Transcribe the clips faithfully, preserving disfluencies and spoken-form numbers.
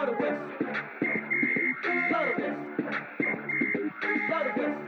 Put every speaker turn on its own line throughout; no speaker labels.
Blow the whistle. Blow the whistle. Blow the whistle.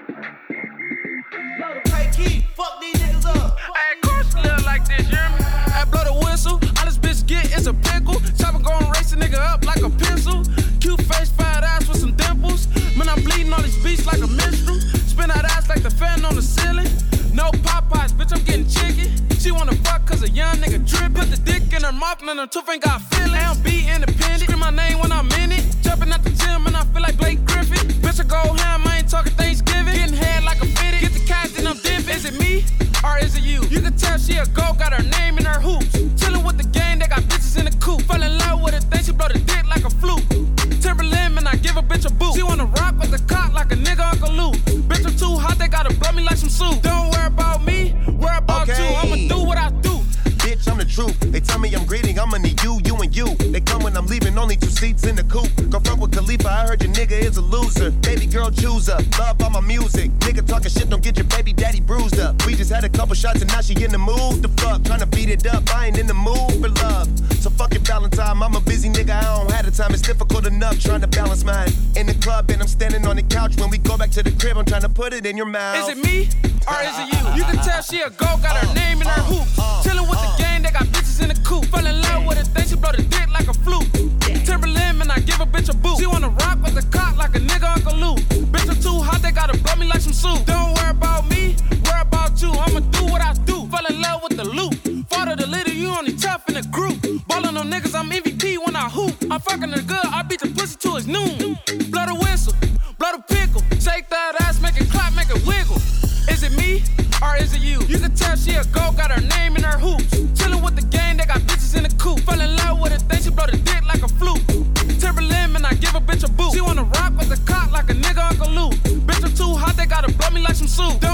Blow the Hey, Keith, fuck these niggas up.
Hey, course live like this, you hear me? I blow the whistle, all this bitch get is a pickle. Chopper gon' race a nigga up like a pencil. Cute face, fat ass with some dimples. Man, I'm bleeding all these beats like a minstrel. Spin that ass like the fan on the ceiling. No Popeyes, bitch, I'm getting chicken. She wanna fuck cause a young nigga drip. Put the dick in her mouth and her tooth ain't got feeling. I don't be independent, scream my name when I'm in it. Jumping at the gym and I feel like Blake Griffin. Bitch, I go ham, I ain't talking Thanksgiving. Getting head like a fitted, get the cash then I'm dipping. Is it me or is it you? You can tell she a go, got her name in her hoops. Chillin' with the gang, they got bitches in the coop. Fell in love with her, think she blow the dick like a flute. Timberland, man, I give a bitch a boot. She wanna rock with the cock like a nigga Uncle Luke. Bitch, I'm too hot, they gotta blow me like some soup. Don't worry about me, worry about
okay.
you. I'ma do what I do.
Bitch, I'm the truth. They tell me I'm greedy, I'ma need you, you and you. They come when I'm leaving, only two seats in the coupe. Go fuck with Khalifa, I heard your nigga is a loser. Baby girl chooser, love all my music. Nigga talking shit, don't get your baby daddy bruised up. We just had a couple shots and now she in the mood to fuck. Tryna beat it up, I ain't in the mood for love. So fuck your Valentine, I'm a busy nigga, I don't have the time. It's difficult enough trying to balance mine. In the club and I'm standing on the couch. When we go back to the crib, I'm trying to put it in your mouth.
Is it me or is it you? You can tell she a go, got her name in her hoops. Chillin' with the gang, they got bitches in the coop. Fell in love with her, think she blow the dick like a flute. Timberland, man, I give a bitch a boot. She wanna rock with the cock like a nigga Uncle Luke. Bitch, I'm too hot, they gotta blow me like some soup. Don't worry about me, worry about you. I'ma do what I do. Fell in love with the loop. Father the little, you only tough in the group. Ballin' on niggas, I'm M V P when I hoop. I'm fucking her good, I beat the pussy till it's noon. Blow the whistle, blow the pickle. Shake that ass, make it clap, make it wiggle. Is it me or is it you? You can tell she a go, got her name in her hoops. Chillin' with the gang, they got bitches in the coop. Fell in love with her, think she blow the dick like a flute. Timberland, man, I give a bitch a boot. She wanna rock with the cock like a nigga Uncle Luke. Bitch, I'm too hot, they gotta blow me like some soup.